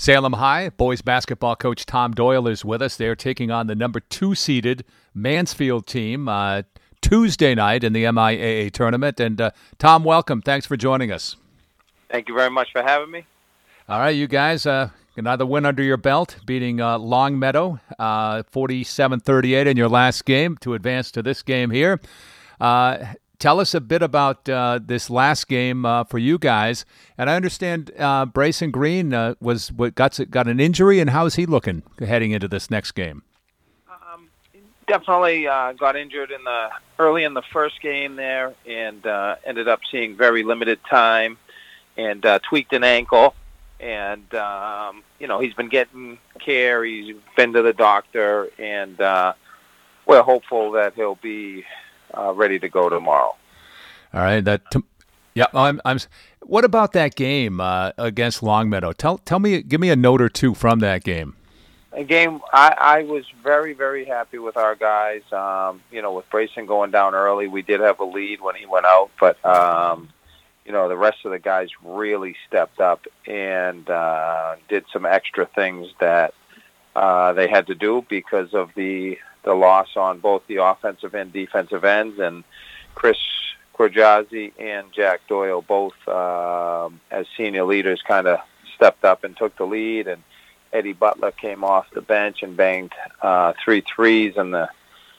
Salem High boys basketball coach Tom Doyle is with us. They're taking on the number 2 seeded Mansfield team Tuesday night in the MIAA tournament. And Tom, welcome. Thanks for joining us. Thank you very much for having me. All right, you guys, another win under your belt, beating Longmeadow 47-38 in your last game to advance to this game here. Tell us a bit about this last game for you guys. And I understand Brayson Green got an injury, and how is he looking heading into this next game? Definitely got injured early in the first game there, and ended up seeing very limited time, and tweaked an ankle. And he's been getting care. He's been to the doctor, and we're hopeful that he'll be ready to go tomorrow. All right. What about that game against Longmeadow? Give me a note or two from that game. A game, I was very, very happy with our guys. With Brayson going down early, we did have a lead when he went out, but the rest of the guys really stepped up and did some extra things that they had to do because of the loss on both the offensive and defensive ends. And Chris Corjazzi and Jack Doyle both, as senior leaders, kind of stepped up and took the lead. And Eddie Butler came off the bench and banged 3 threes in the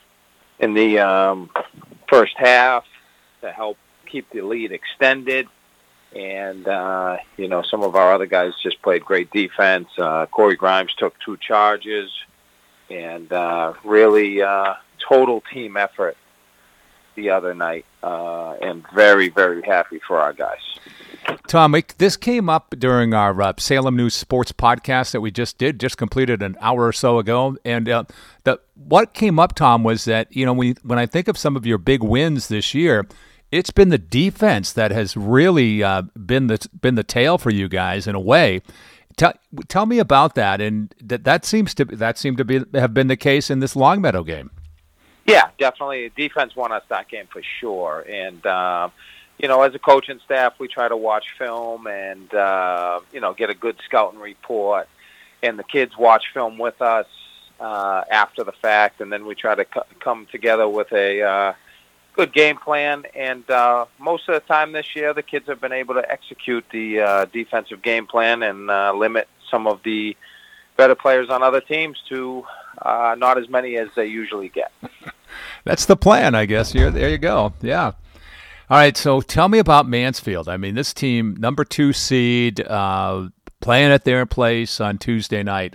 first half to help keep the lead extended. And, some of our other guys just played great defense. Corey Grimes took 2 charges, and really total team effort the other night, and very, very happy for our guys. Tom, this came up during our Salem News Sports podcast that we just completed an hour or so ago. And what came up, Tom, was that, when I think of some of your big wins this year, it's been the defense that has really been the tail for you guys in a way. Tell me about that, and that seemed to have been the case in this Longmeadow game. Yeah, definitely. Defense won us that game for sure. And as a coaching staff, we try to watch film and get a good scouting report. And the kids watch film with us after the fact, and then we try to come together with a good game plan. And most of the time this year, the kids have been able to execute the defensive game plan and limit some of the better players on other teams to not as many as they usually get. That's the plan, I guess. There you go. Yeah. All right, so tell me about Mansfield. I mean, this team, number 2 seed, playing at their place on Tuesday night.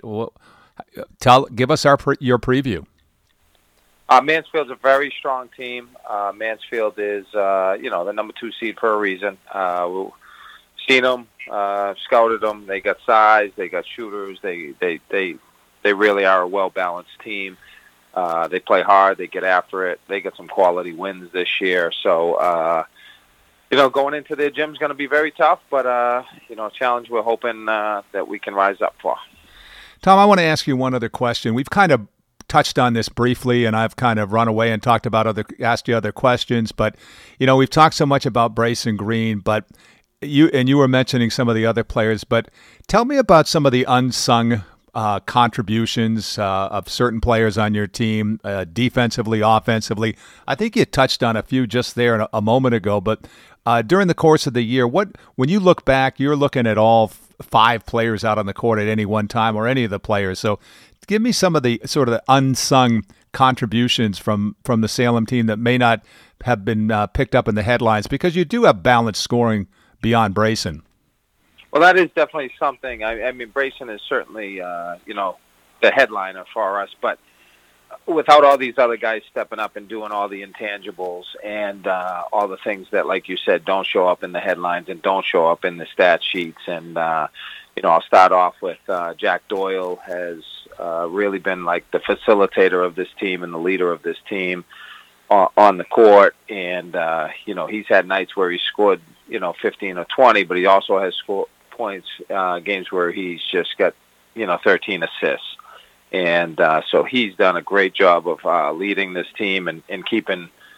Give us your preview. Mansfield's a very strong team. Mansfield is, the number 2 seed for a reason. We've seen them, scouted them. They got size. They got shooters. They really are a well-balanced team. They play hard. They get after it. They get some quality wins this year. So, going into their gym is going to be very tough, but, a challenge we're hoping that we can rise up for. Tom, I want to ask you one other question. We've kind of touched on this briefly, and I've kind of run away and asked you other questions, but, we've talked so much about Brayson Green, but you were mentioning some of the other players, but tell me about some of the unsung contributions of certain players on your team, defensively, offensively. I think you touched on a few just there a moment ago, but during the course of the year, when you look back, you're looking at all 5 players out on the court at any one time, or any of the players. So give me some of the sort of the unsung contributions from the Salem team that may not have been picked up in the headlines, because you do have balanced scoring beyond Brayson. Well, that is definitely something. I mean, Brayson is certainly, the headliner for us. But without all these other guys stepping up and doing all the intangibles and all the things that, like you said, don't show up in the headlines and don't show up in the stat sheets. And, I'll start off with Jack Doyle has really been like the facilitator of this team and the leader of this team on the court. And, he's had nights where he scored, 15 or 20, but he also has scored points, games where he's just got, 13 assists. And so he's done a great job of leading this team and keeping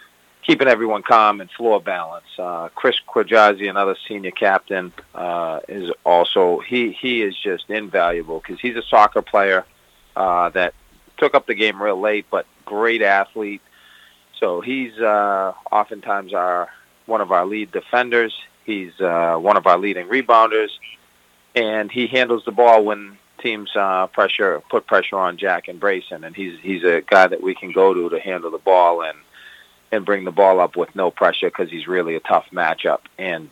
keeping everyone calm and floor balance. Chris Quajazi, another senior captain, is also he is just invaluable because he's a soccer player that took up the game real late, but great athlete. So he's oftentimes one of our lead defenders. He's one of our leading rebounders, and he handles the ball when teams put pressure on Jack and Brayson. And he's a guy that we can go to handle the ball and bring the ball up with no pressure because he's really a tough matchup. And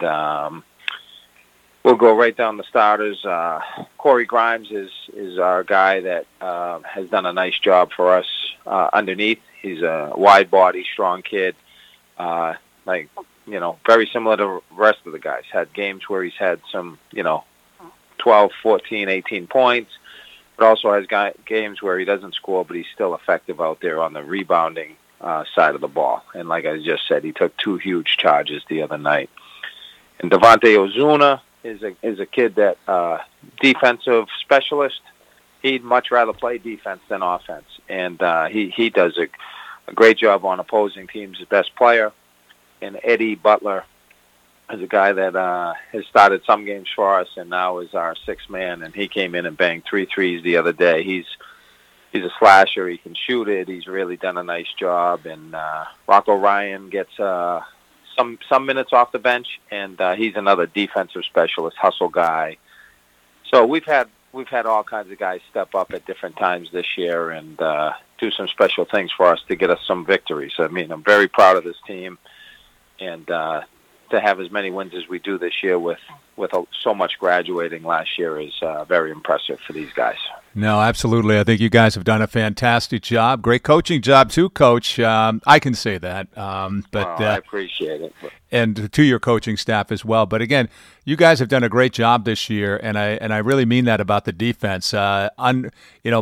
we'll go right down the starters. Corey Grimes is our guy that has done a nice job for us underneath. He's a wide-body, strong kid, very similar to the rest of the guys. Had games where he's had some, 12, 14, 18 points, but also has games where he doesn't score, but he's still effective out there on the rebounding side of the ball. And like I just said, he took 2 huge charges the other night. And Devontae Ozuna is a kid that defensive specialist. He'd much rather play defense than offense, and he does a great job on opposing teams' best player. And Eddie Butler is a guy that has started some games for us and now is our 6th man, and he came in and banged 3 threes the other day. He's a slasher. He can shoot it. He's really done a nice job. And Rocco Ryan gets some minutes off the bench, and he's another defensive specialist, hustle guy. So we've had all kinds of guys step up at different times this year and do some special things for us to get us some victories. I mean, I'm very proud of this team, and to have as many wins as we do this year with so much graduating last year is very impressive for these guys. No, absolutely. I think you guys have done a fantastic job. Great coaching job too, Coach. I can say that. I appreciate it. And to your coaching staff as well. But again, you guys have done a great job this year, and I really mean that about the defense. You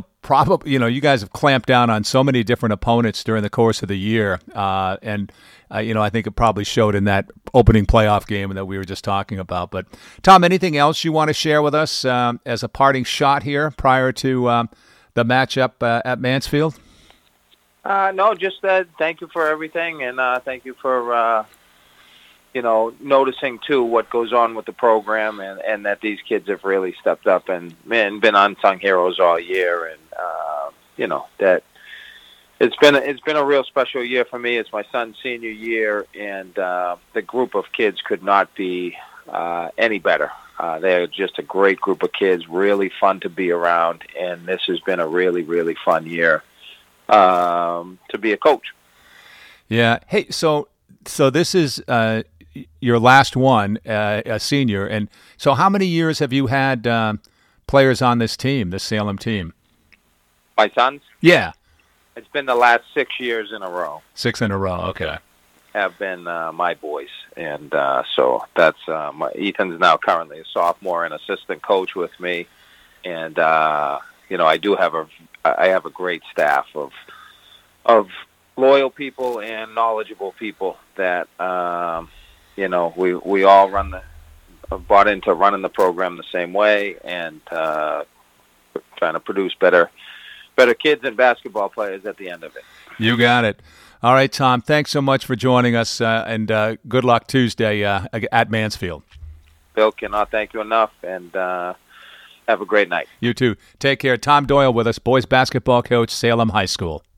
guys have clamped down on so many different opponents during the course of the year, and I think it probably showed in that opening playoff game that we were just talking about. But Tom, anything else you want to share with us as a parting shot here prior to the matchup at Mansfield? No, just thank you for everything, and thank you for noticing too what goes on with the program, and that these kids have really stepped up and been unsung heroes all year, and that it's been a real special year for me. It's my son's senior year, and the group of kids could not be any better. They're just a great group of kids, really fun to be around, and this has been a really, really fun year to be a coach. Yeah. Hey, so this is your last one, a senior, and so how many years have you had players on this team, this Salem team? My sons? Yeah. It's been the last 6 years in a row. 6 in a row, okay. Have been my boys, and so that's Ethan's now currently a sophomore and assistant coach with me, and I have a great staff of loyal people and knowledgeable people that we all bought into running the program the same way, and trying to produce better kids and basketball players at the end of it. You got it. All right, Tom, thanks so much for joining us, and good luck Tuesday at Mansfield. Bill, cannot thank you enough, and have a great night. You too. Take care. Tom Doyle with us, boys basketball coach, Salem High School.